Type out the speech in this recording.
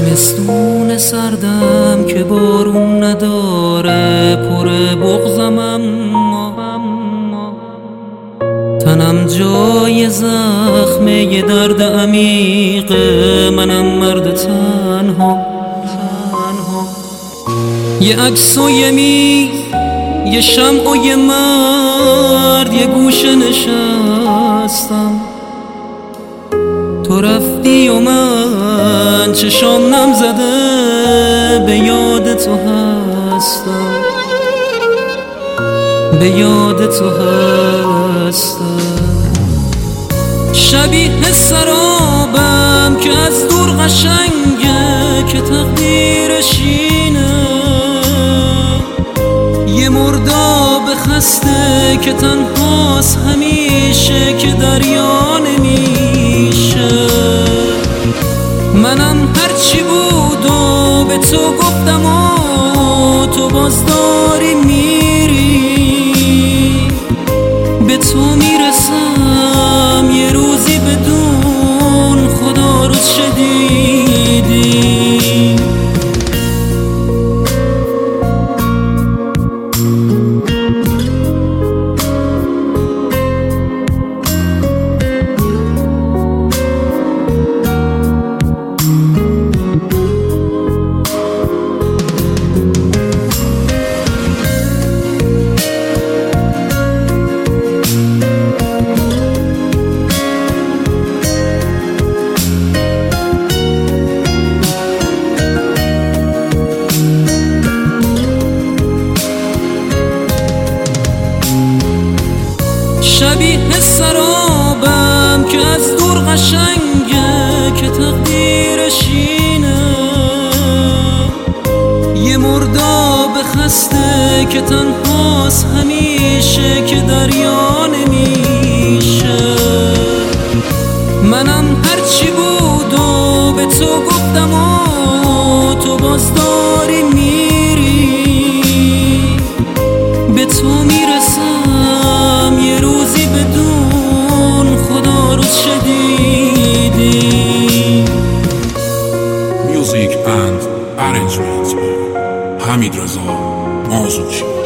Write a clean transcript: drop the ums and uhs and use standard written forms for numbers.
زمستون سردم که بارون نداره، پر بغضم اما تنم جای زخمه یه درد عمیق، منم مرد تنها. یه عکس و یه میز، یه شمع و یه مرد، یه گوشه نشستم. تو رفتی و من چشام نم زده، به یاد تو هستم، به یاد تو هستم. شبیه سرابم که از دور قشنگه، که تقدیرش اینه. یه مرداب خسته که تنهاست همیشه، که دریا نمیشه. منم هرچی بود و به تو گفتم و تو باز داری میری. به تو میرسم یه روزی بدون خدا روز شدیدی. شبیه سرابم که از دور قشنگه، که تقدیرش اینه. یه مرداب خسته که تنهاست همیشه، که دریا نمیشه. منم هرچی بود و به تو گفتم و تو باز داری میری. به تو میرسم یه روزی بدون خدا روز شدیدی. Music and arrangement حمید رضا مازوچی.